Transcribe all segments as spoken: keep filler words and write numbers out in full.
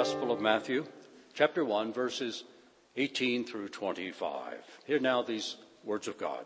Gospel of Matthew, chapter one, verses eighteen through twenty-five. Hear now these words of God.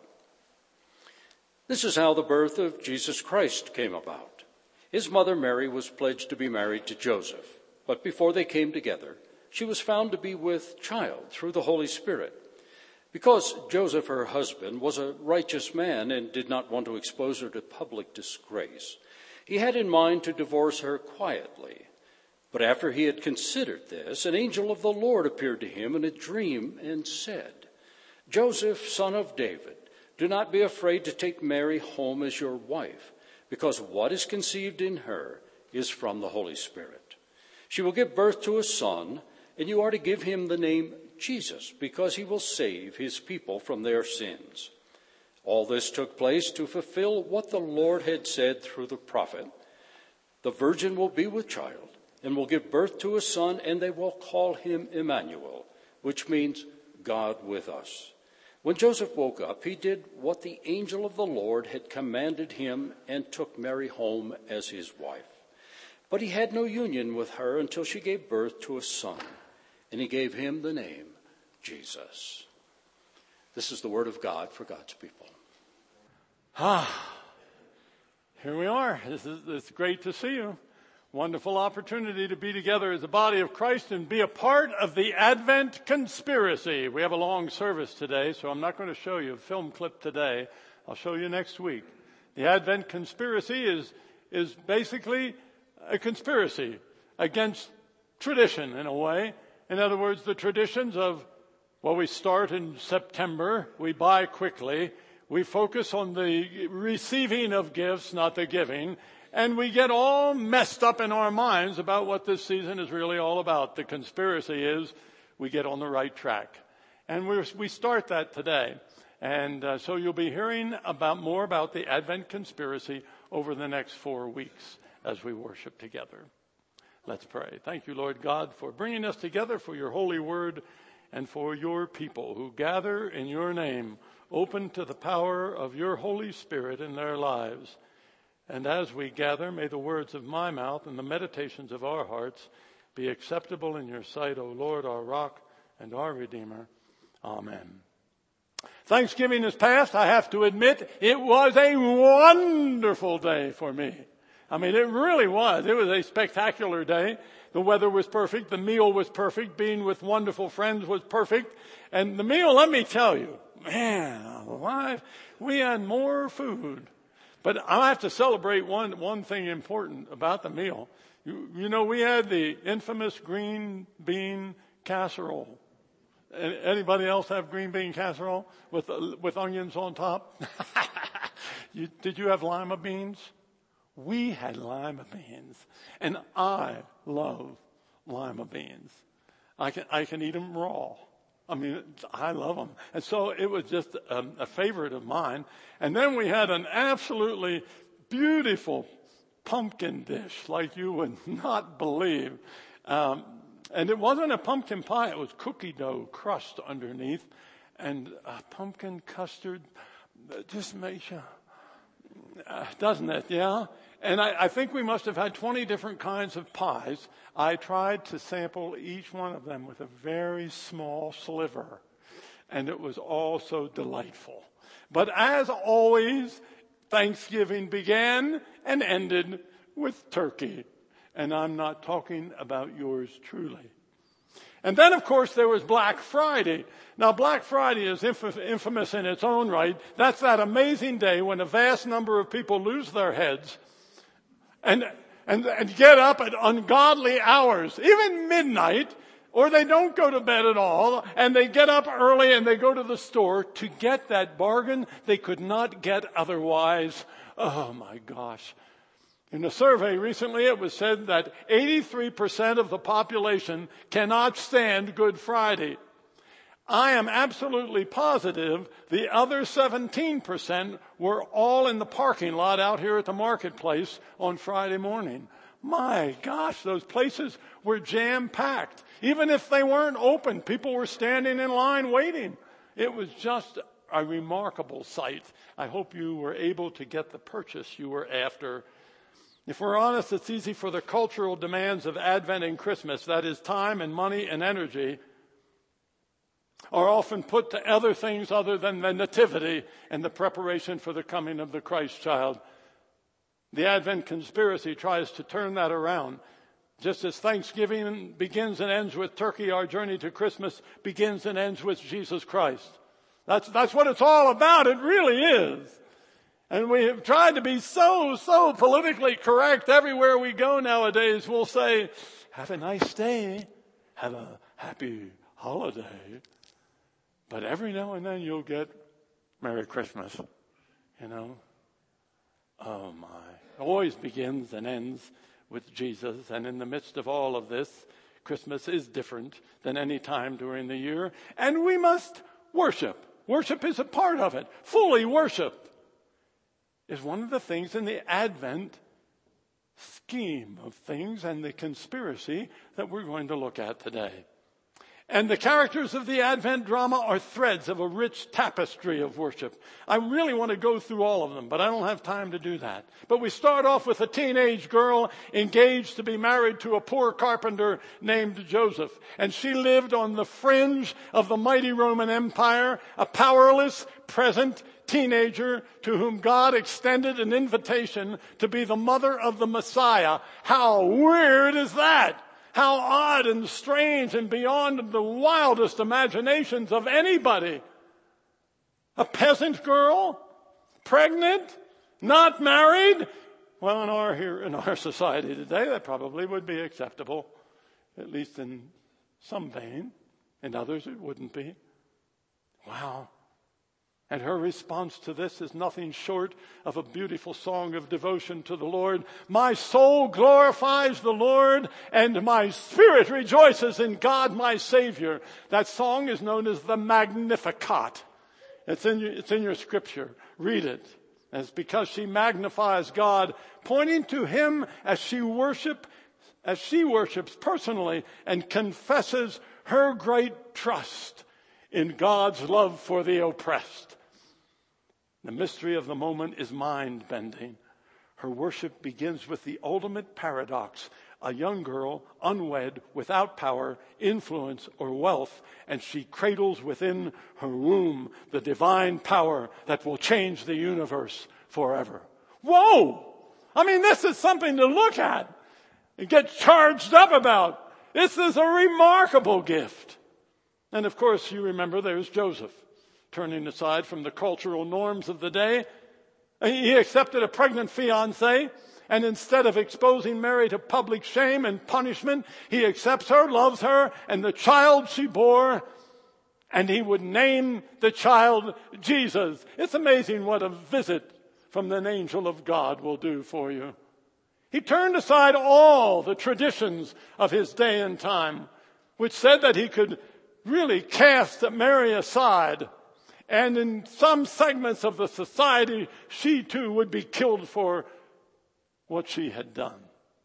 This is how the birth of Jesus Christ came about. His mother Mary was pledged to be married to Joseph, but before they came together, she was found to be with child through the Holy Spirit. Because Joseph, her husband, was a righteous man and did not want to expose her to public disgrace, he had in mind to divorce her quietly. But after he had considered this, an angel of the Lord appeared to him in a dream and said, Joseph, son of David, do not be afraid to take Mary home as your wife, because what is conceived in her is from the Holy Spirit. She will give birth to a son, and you are to give him the name Jesus, because he will save his people from their sins. All this took place to fulfill what the Lord had said through the prophet. The virgin will be with child and will give birth to a son, and they will call him Emmanuel, which means God with us. When Joseph woke up, he did what the angel of the Lord had commanded him and took Mary home as his wife. But he had no union with her until she gave birth to a son, and he gave him the name Jesus. This is the word of God for God's people. Ah, here we are. This is, it's great to see you. Wonderful opportunity to be together as a body of Christ and be a part of the Advent conspiracy. We have a long service today, so I'm not going to show you a film clip today. I'll show you next week. The Advent conspiracy is, is basically a conspiracy against tradition in a way. In other words, the traditions of, well, we start in September, we buy quickly, we focus on the receiving of gifts, not the giving, and we get all messed up in our minds about what this season is really all about. The conspiracy is we get on the right track. And we're, we start that today. And uh, so you'll be hearing about more about the Advent conspiracy over the next four weeks as we worship together. Let's pray. Thank you, Lord God, for bringing us together for your holy word and for your people who gather in your name, open to the power of your Holy Spirit in their lives. And as we gather, may the words of my mouth and the meditations of our hearts be acceptable in your sight, O Lord, our rock and our Redeemer. Amen. Thanksgiving is past. I have to admit, it was a wonderful day for me. I mean, it really was. It was a spectacular day. The weather was perfect. The meal was perfect. Being with wonderful friends was perfect. And the meal, let me tell you, man, alive, we had more food. But I have to celebrate one, one thing important about the meal. You, you know, we had the infamous green bean casserole. Anybody else have green bean casserole with, with onions on top? you, did you have lima beans? We had lima beans, and I love lima beans. I can I can eat them raw. I mean, I love them. And so it was just a, a favorite of mine. And then we had an absolutely beautiful pumpkin dish like you would not believe. Um, and it wasn't a pumpkin pie. It was cookie dough crust underneath. And a pumpkin custard just makes you, uh, doesn't it? Yeah. And I, I think we must have had twenty different kinds of pies. I tried to sample each one of them with a very small sliver. And it was all so delightful. But as always, Thanksgiving began and ended with turkey. And I'm not talking about yours truly. And then, of course, there was Black Friday. Now, Black Friday is inf- infamous in its own right. That's that amazing day when a vast number of people lose their heads and, and, and get up at ungodly hours, even midnight, or they don't go to bed at all, and they get up early and they go to the store to get that bargain they could not get otherwise. Oh, my gosh. In a survey recently, it was said that eighty-three percent of the population cannot stand Good Friday. I am absolutely positive the other seventeen percent were all in the parking lot out here at the marketplace on Friday morning. My gosh, those places were jam-packed. Even if they weren't open, people were standing in line waiting. It was just a remarkable sight. I hope you were able to get the purchase you were after. If we're honest, it's easy for the cultural demands of Advent and Christmas, that is time and money and energy, are often put to other things other than the nativity and the preparation for the coming of the Christ child. The Advent conspiracy tries to turn that around. Just as Thanksgiving begins and ends with turkey, our journey to Christmas begins and ends with Jesus Christ. That's, that's what it's all about. It really is. And we have tried to be so, so politically correct everywhere we go nowadays. We'll say, have a nice day. Have a happy holiday. But every now and then you'll get Merry Christmas. You know? Oh my. It always begins and ends with Jesus. And in the midst of all of this, Christmas is different than any time during the year. And we must worship. Worship is a part of it. Fully worship is one of the things in the Advent scheme of things and the conspiracy that we're going to look at today. And the characters of the Advent drama are threads of a rich tapestry of worship. I really want to go through all of them, but I don't have time to do that. But we start off with a teenage girl engaged to be married to a poor carpenter named Joseph. And she lived on the fringe of the mighty Roman Empire, a powerless, present teenager to whom God extended an invitation to be the mother of the Messiah. How weird is that? How odd and strange and beyond the wildest imaginations of anybody. A peasant girl, pregnant, not married. Well, in our here in our society today, that probably would be acceptable, at least in some vein. In others, it wouldn't be. Wow. And her response to this is nothing short of a beautiful song of devotion to the Lord. My soul glorifies the Lord, and my spirit rejoices in God my Savior. That song is known as the Magnificat. It's in your, it's in your scripture. Read it. And it's because she magnifies God, pointing to Him as she worship, as she worships personally and confesses her great trust in God's love for the oppressed. The mystery of the moment is mind-bending. Her worship begins with the ultimate paradox. A young girl, unwed, without power, influence, or wealth, and she cradles within her womb the divine power that will change the universe forever. Whoa! I mean, this is something to look at and get charged up about. This is a remarkable gift. And of course, you remember there's Joseph, turning aside from the cultural norms of the day. He accepted a pregnant fiancée, and instead of exposing Mary to public shame and punishment, he accepts her, loves her, and the child she bore, and he would name the child Jesus. It's amazing what a visit from an angel of God will do for you. He turned aside all the traditions of his day and time, which said that he could really cast Mary aside. And in some segments of the society, she too would be killed for what she had done.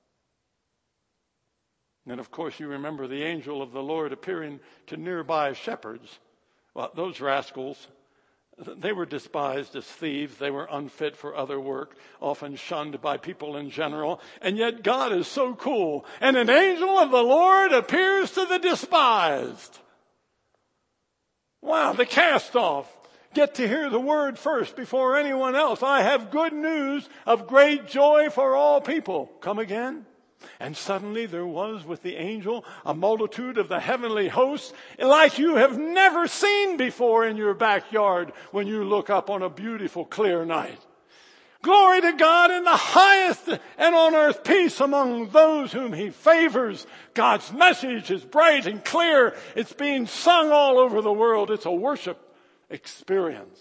And of course, you remember the angel of the Lord appearing to nearby shepherds. Well, those rascals, they were despised as thieves. They were unfit for other work, often shunned by people in general. And yet God is so cool. And an angel of the Lord appears to the despised. Wow, the cast-off get to hear the word first before anyone else. I have good news of great joy for all people. Come again? And suddenly there was with the angel a multitude of the heavenly hosts like you have never seen before in your backyard when you look up on a beautiful clear night. Glory to God in the highest, and on earth peace among those whom He favors. God's message is bright and clear. It's being sung all over the world. It's a worship experience.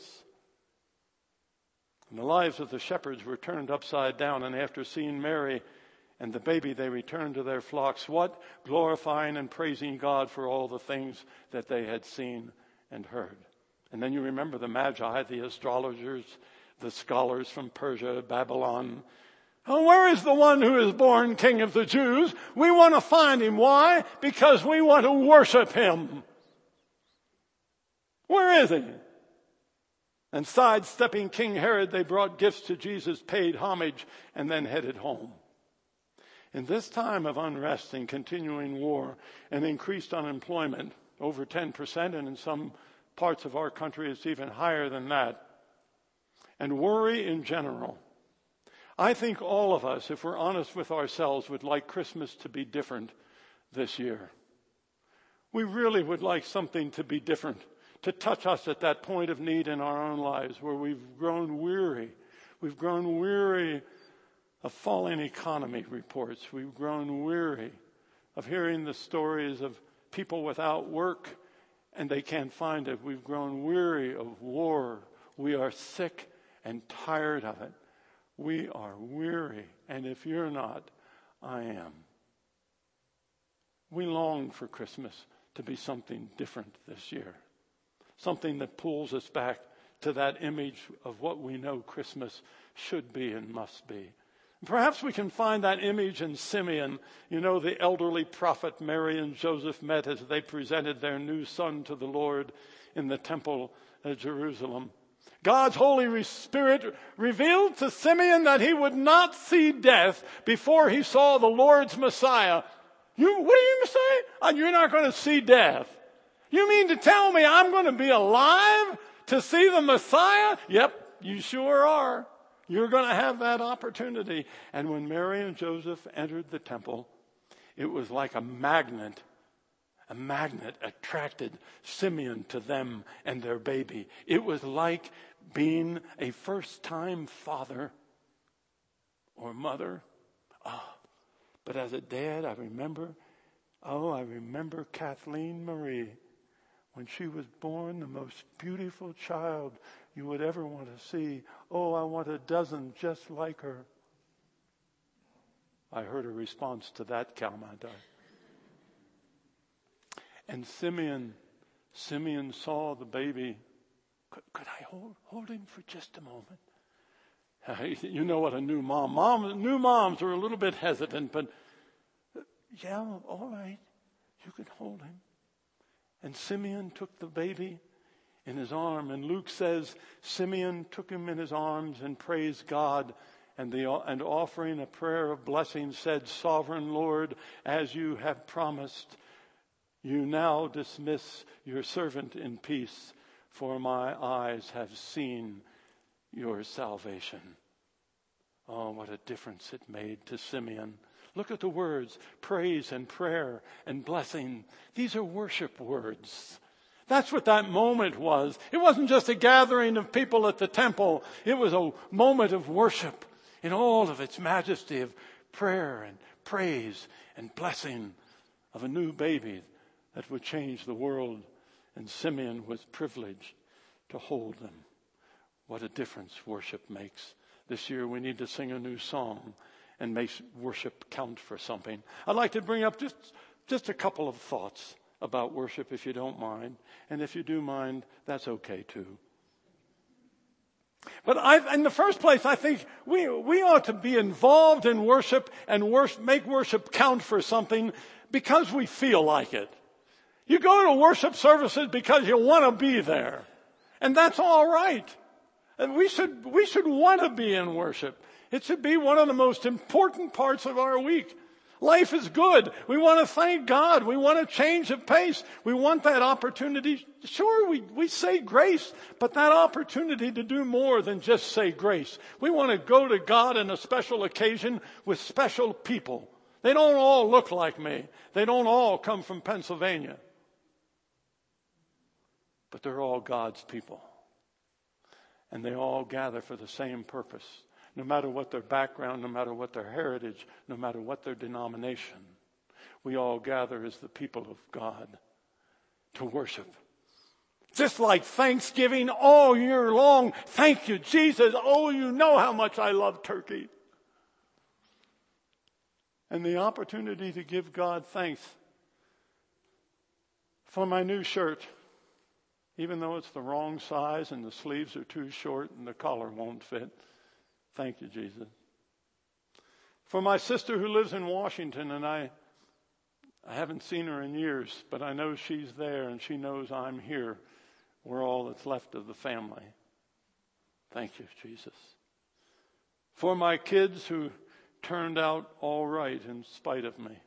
And the lives of the shepherds were turned upside down, and after seeing Mary and the baby, they returned to their flocks. What? Glorifying and praising God for all the things that they had seen and heard. And then you remember the Magi, the astrologers, the scholars from Persia, Babylon. Oh, where is the one who is born King of the Jews? We want to find Him. Why? Because we want to worship Him. Where is He? And sidestepping King Herod, they brought gifts to Jesus, paid homage, and then headed home. In this time of unrest and continuing war and increased unemployment, over ten percent, and in some parts of our country it's even higher than that, and worry in general, I think all of us, if we're honest with ourselves, would like Christmas to be different this year. We really would like something to be different, to touch us at that point of need in our own lives where we've grown weary. We've grown weary of falling economy reports. We've grown weary of hearing the stories of people without work and they can't find it. We've grown weary of war. We are sick and tired of it. We are weary, and if you're not, I am. We long for Christmas to be something different this year, something that pulls us back to that image of what we know Christmas should be and must be. Perhaps we can find that image in Simeon, you know, the elderly prophet Mary and Joseph met as they presented their new son to the Lord in the temple at Jerusalem. God's Holy Spirit revealed to Simeon that he would not see death before he saw the Lord's Messiah. You, what do you say? Uh, You're not going to see death. You mean to tell me I'm going to be alive to see the Messiah? Yep, you sure are. You're going to have that opportunity. And when Mary and Joseph entered the temple, it was like a magnet. A magnet attracted Simeon to them and their baby. It was like being a first-time father or mother. Oh, but as a dad, I remember, oh, I remember Kathleen Marie. When she was born, the most beautiful child you would ever want to see. Oh, I want a dozen just like her. I heard a response to that, Kalmandar. And Simeon, Simeon saw the baby. Could, could I hold, hold him for just a moment? You know what a new mom, mom, new moms are a little bit hesitant, but yeah, all right, you can hold him. And Simeon took the baby in his arm, and Luke says Simeon took him in his arms and praised God, and the and offering a prayer of blessing said, "Sovereign Lord, as you have promised, you now dismiss your servant in peace, for my eyes have seen your salvation." Oh, what a difference it made to Simeon. Look at the words, praise and prayer and blessing. These are worship words. That's what that moment was. It wasn't just a gathering of people at the temple. It was a moment of worship in all of its majesty of prayer and praise and blessing of a new baby that would change the world. And Simeon was privileged to hold them. What a difference worship makes. This year we need to sing a new song and make worship count for something. I'd like to bring up just, just a couple of thoughts about worship, if you don't mind. And if you do mind, that's okay too. But I, in the first place, I think we, we ought to be involved in worship and worship, make worship count for something because we feel like it. You go to worship services because you want to be there. And that's all right. And we should, we should want to be in worship. It should be one of the most important parts of our week. Life is good. We want to thank God. We want a change of pace. We want that opportunity. Sure, we, we say grace, but that opportunity to do more than just say grace. We want to go to God on a special occasion with special people. They don't all look like me. They don't all come from Pennsylvania. But they're all God's people. And they all gather for the same purpose. No matter what their background, no matter what their heritage, no matter what their denomination, we all gather as the people of God to worship. Just like Thanksgiving all year long. Thank you, Jesus. Oh, you know how much I love turkey. And the opportunity to give God thanks for my new shirt. Even though it's the wrong size and the sleeves are too short and the collar won't fit. Thank you, Jesus. For my sister who lives in Washington, and I, I haven't seen her in years, but I know she's there and she knows I'm here. We're all that's left of the family. Thank you, Jesus. For my kids who turned out all right in spite of me.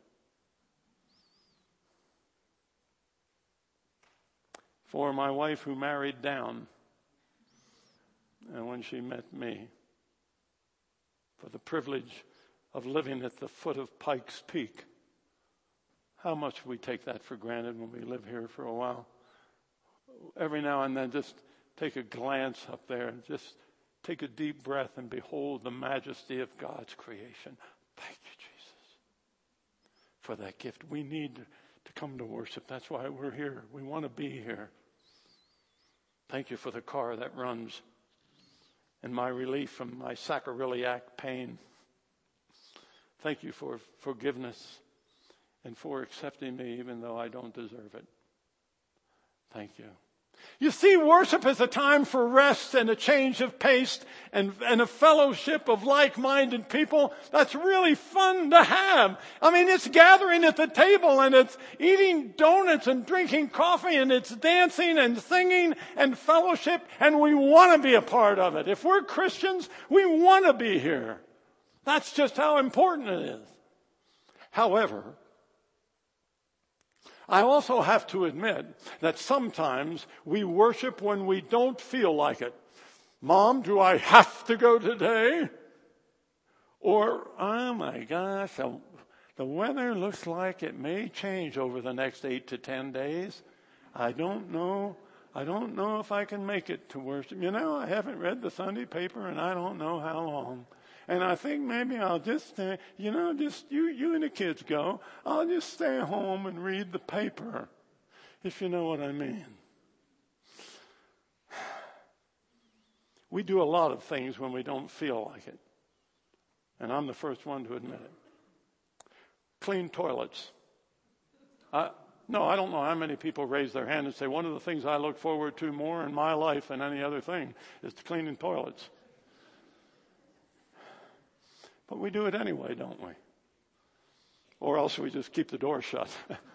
For my wife who married down, and when she met me, for the privilege of living at the foot of Pikes Peak. How much we take that for granted when we live here for a while. Every now and then just take a glance up there and just take a deep breath and behold the majesty of God's creation. Thank you, Jesus, for that gift. We need to come to worship. That's why we're here. We want to be here. Thank you for the car that runs and my relief from my sacroiliac pain. Thank you for forgiveness and for accepting me even though I don't deserve it. Thank you. You see, worship is a time for rest and a change of pace and, and a fellowship of like-minded people. That's really fun to have. I mean, it's gathering at the table and it's eating donuts and drinking coffee and it's dancing and singing and fellowship, and we want to be a part of it. If we're Christians, we want to be here. That's just how important it is. However, I also have to admit that sometimes we worship when we don't feel like it. Mom, do I have to go today? Or, oh my gosh, the, the weather looks like it may change over the next eight to ten days. I don't know. I don't know if I can make it to worship. You know, I haven't read the Sunday paper and I don't know how long. And I think maybe I'll just stay, you know, just you, you and the kids go. I'll just stay home and read the paper, if you know what I mean. We do a lot of things when we don't feel like it. And I'm the first one to admit it. Clean toilets. I, no, I don't know how many people raise their hand and say, one of the things I look forward to more in my life than any other thing is cleaning toilets. But we do it anyway, don't we? Or else we just keep the door shut.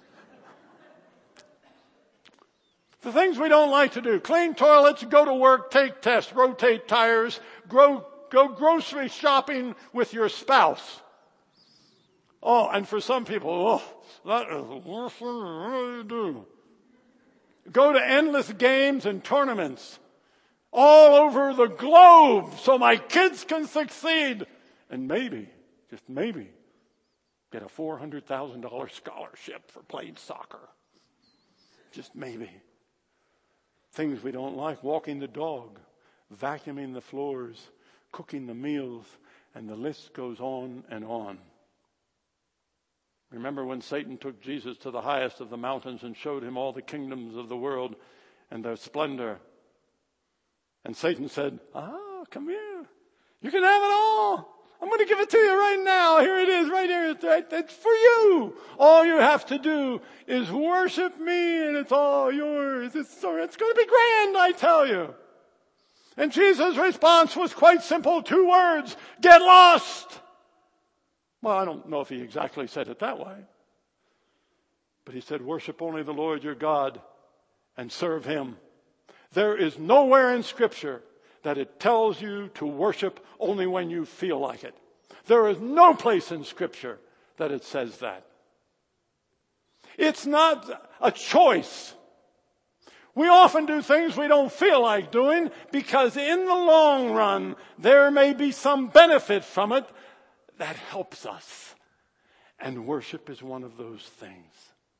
The things we don't like to do: clean toilets, go to work, take tests, rotate tires, grow, go grocery shopping with your spouse. Oh, and for some people, oh, that is the worst thing to really do. Go to endless games and tournaments all over the globe so my kids can succeed. And maybe, just maybe, get a four hundred thousand dollars scholarship for playing soccer. Just maybe. Things we don't like: walking the dog, vacuuming the floors, cooking the meals, and the list goes on and on. Remember when Satan took Jesus to the highest of the mountains and showed him all the kingdoms of the world and their splendor? And Satan said, ah, come here. You can have it all. I'm going to give it to you right now. Here it is, right here. It's, right, it's for you. All you have to do is worship me, and it's all yours. It's, it's going to be grand, I tell you. And Jesus' response was quite simple. Two words: get lost. Well, I don't know if he exactly said it that way. But he said, worship only the Lord your God and serve him. There is nowhere in Scripture that it tells you to worship only when you feel like it. There is no place in Scripture that it says that. It's not a choice. We often do things we don't feel like doing because in the long run, there may be some benefit from it that helps us. And worship is one of those things.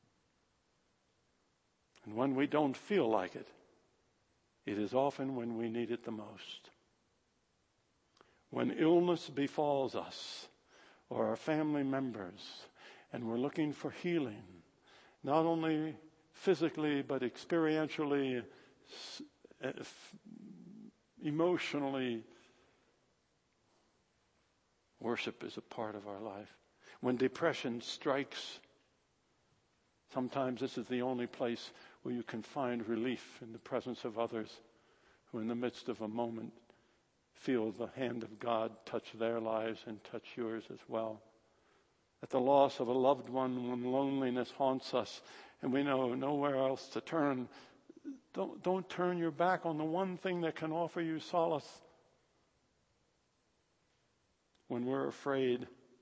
And when we don't feel like it, it is often when we need it the most. When illness befalls us or our family members and we're looking for healing, not only physically but experientially, emotionally, worship is a part of our life. When depression strikes, sometimes this is the only place where you can find relief in the presence of others who in the midst of a moment feel the hand of God touch their lives and touch yours as well. At the loss of a loved one, when loneliness haunts us and we know nowhere else to turn, don't, don't turn your back on the one thing that can offer you solace. When we're afraid,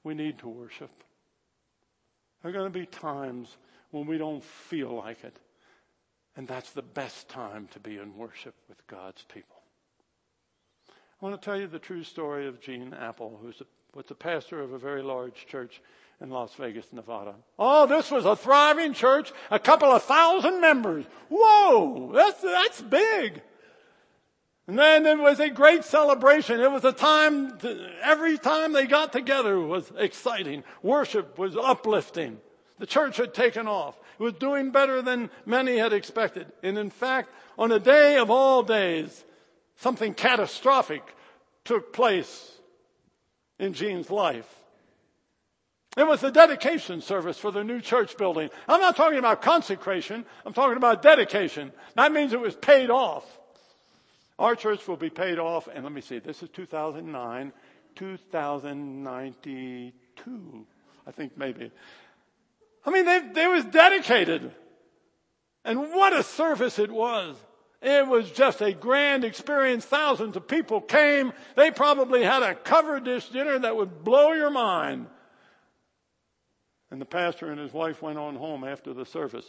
we need to worship. There are going to be times when we don't feel like it. And that's the best time to be in worship with God's people. I want to tell you the true story of Gene Apple, who's a, was the pastor of a very large church in Las Vegas, Nevada. Oh, this was a thriving church, a couple of thousand members. Whoa, that's, that's big. And then it was a great celebration. It was a time, to, every time they got together was exciting. Worship was uplifting. The church had taken off. It was doing better than many had expected. And in fact, on a day of all days, something catastrophic took place in Gene's life. It was the dedication service for the new church building. I'm not talking about consecration. I'm talking about dedication. That means it was paid off. Our church will be paid off, and let me see, this is two thousand nine, two thousand ninety-two, I think maybe. I mean, they, they was dedicated. And what a service it was. It was just a grand experience. Thousands of people came. They probably had a covered dish dinner that would blow your mind. And the pastor and his wife went on home after the service.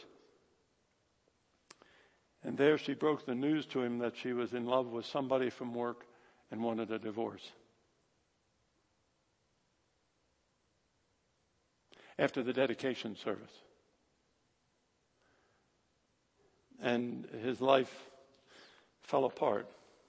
And there she broke the news to him that she was in love with somebody from work and wanted a divorce. After the dedication service. And his life fell apart.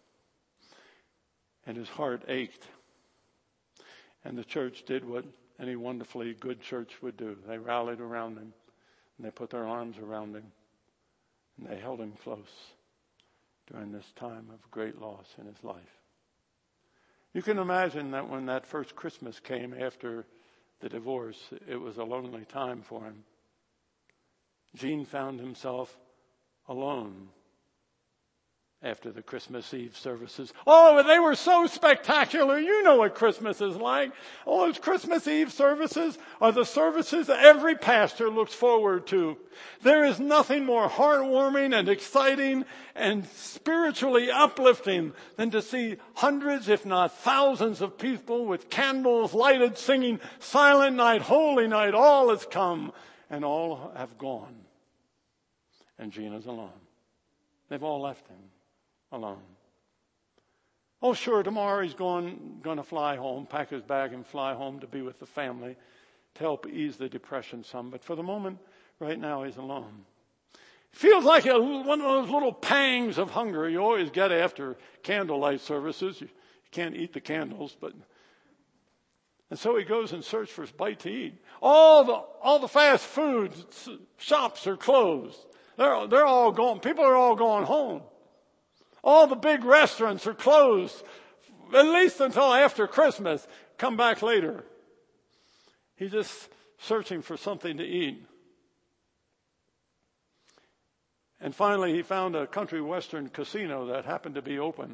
And his heart ached. And the church did what any wonderfully good church would do. They rallied around him. And they put their arms around him. And they held him close during this time of great loss in his life. You can imagine that when that first Christmas came after the divorce, it was a lonely time for him. Gene found himself alone after the Christmas Eve services. Oh, they were so spectacular. You know what Christmas is like. Oh, those Christmas Eve services are the services that every pastor looks forward to. There is nothing more heartwarming and exciting and spiritually uplifting than to see hundreds, if not thousands of people with candles lighted singing, Silent Night, Holy Night, all has come, and all have gone. And Gene is alone. They've all left him. Alone. Oh, sure, tomorrow he's going, going to fly home, pack his bag and fly home to be with the family to help ease the depression some. But for the moment, right now, he's alone. Feels like a, one of those little pangs of hunger you always get after candlelight services. You, you can't eat the candles, but... And so he goes and searches for a bite to eat. All the, all the fast food shops are closed. They're, they're all gone. People are all going home. All the big restaurants are closed, at least until after Christmas. Come back later. He's just searching for something to eat. And finally, he found a country western casino that happened to be open.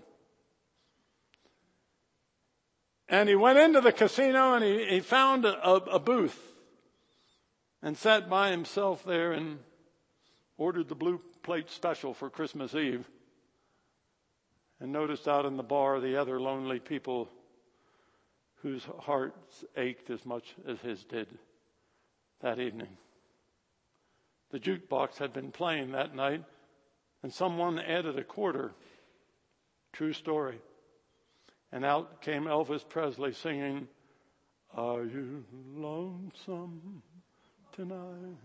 And he went into the casino and he, he found a, a booth and sat by himself there and ordered the blue plate special for Christmas Eve. And noticed out in the bar the other lonely people whose hearts ached as much as his did that evening. The jukebox had been playing that night, and someone added a quarter. True story. And out came Elvis Presley singing, "Are you lonesome tonight?"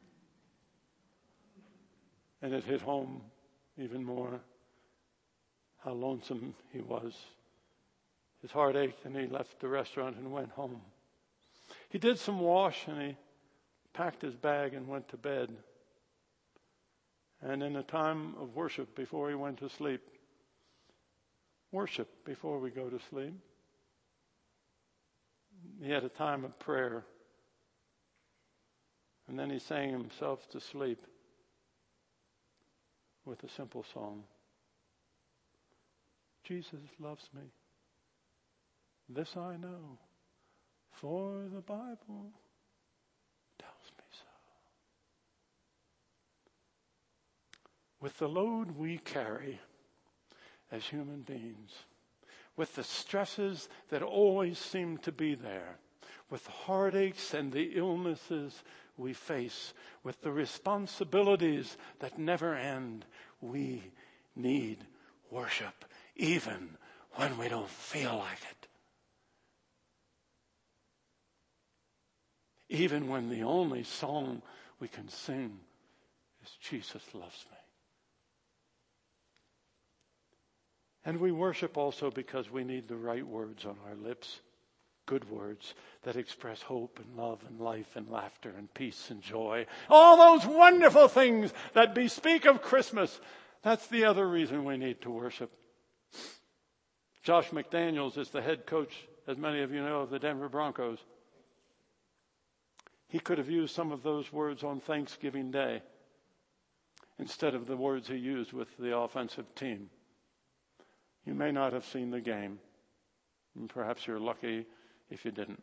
And it hit home even more how lonesome he was. His heart ached and he left the restaurant and went home. He did some wash and he packed his bag and went to bed. And in a time of worship before he went to sleep, worship before we go to sleep, he had a time of prayer. And then he sang himself to sleep with a simple song. Jesus loves me. This I know, for the Bible tells me so. With the load we carry as human beings, with the stresses that always seem to be there, with the heartaches and the illnesses we face, with the responsibilities that never end. We need worship, even when we don't feel like it. Even when the only song we can sing is Jesus loves me. And we worship also because we need the right words on our lips. Good words that express hope and love and life and laughter and peace and joy. All those wonderful things that bespeak of Christmas. That's the other reason we need to worship. Josh McDaniels is the head coach, as many of you know, of the Denver Broncos. He could have used some of those words on Thanksgiving Day instead of the words he used with the offensive team. You may not have seen the game, and perhaps you're lucky if you didn't.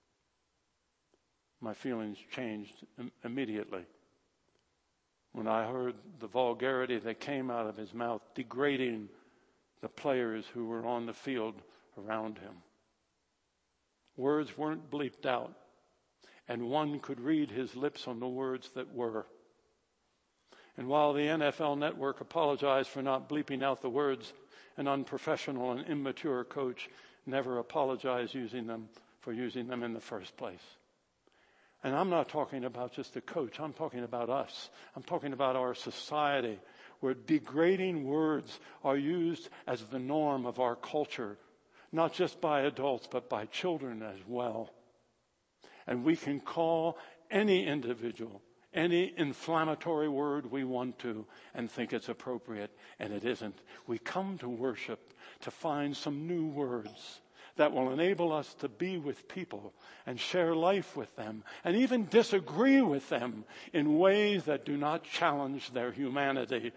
My feelings changed im- immediately when I heard the vulgarity that came out of his mouth, degrading the players who were on the field around him. Words weren't bleeped out, and one could read his lips on the words that were. And while the N F L Network apologized for not bleeping out the words, an unprofessional and immature coach never apologized using them for using them in the first place. And I'm not talking about just the coach. I'm talking about us. I'm talking about our society, where degrading words are used as the norm of our culture, not just by adults, but by children as well. And we can call any individual any inflammatory word we want to and think it's appropriate, and it isn't. We come to worship to find some new words that will enable us to be with people and share life with them and even disagree with them in ways that do not challenge their humanity.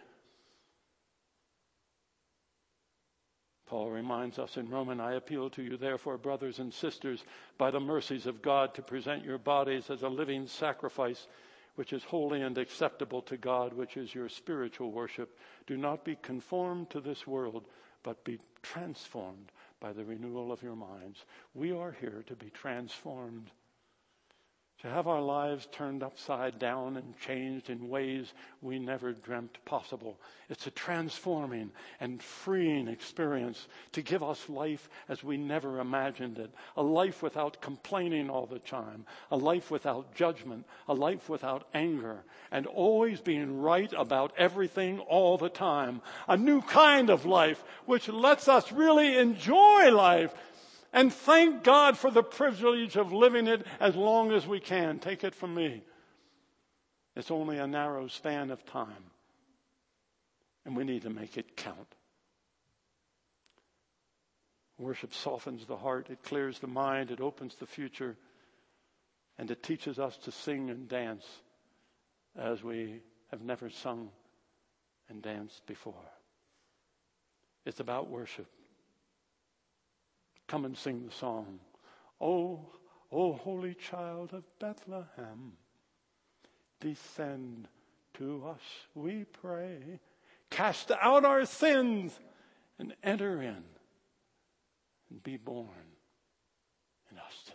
Paul reminds us in Romans, I appeal to you, therefore, brothers and sisters, by the mercies of God, to present your bodies as a living sacrifice, which is holy and acceptable to God, which is your spiritual worship. Do not be conformed to this world, but be transformed by the renewal of your minds. We are here to be transformed, to have our lives turned upside down and changed in ways we never dreamt possible. It's a transforming and freeing experience to give us life as we never imagined it. A life without complaining all the time. A life without judgment. A life without anger. And always being right about everything all the time. A new kind of life which lets us really enjoy life. And thank God for the privilege of living it as long as we can. Take it from me. It's only a narrow span of time. And we need to make it count. Worship softens the heart. It clears the mind. It opens the future. And it teaches us to sing and dance as we have never sung and danced before. It's about worship. Come and sing the song. Oh, oh, holy child of Bethlehem, descend to us, we pray. Cast out our sins and enter in and be born in us today.